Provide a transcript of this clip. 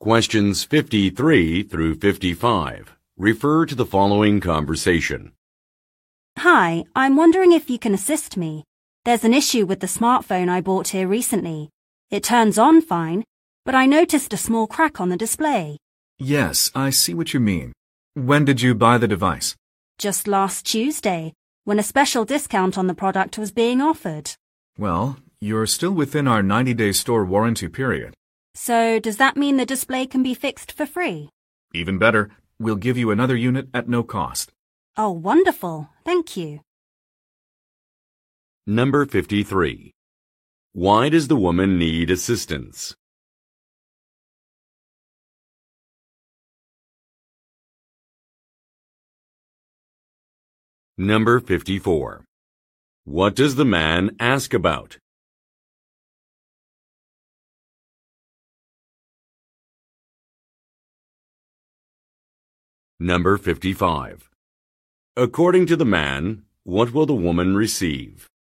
Questions 53 through 55. Refer to the following conversation. Hi, I'm wondering if you can assist me. There's an issue with the smartphone I bought here recently. It turns on fine, but I noticed a small crack on the display. Yes, I see what you mean. When did you buy the device? Just last Tuesday, when a special discount on the product was being offered. Well, you're still within our 90-day store warranty period. So does that mean the display can be fixed for free? Even better, we'll give you another unit at no cost. Oh, wonderful. Thank you. Number 53. Why does the woman need assistance? Number 54. What does the man ask about? Number 55. According to the man, what will the woman receive?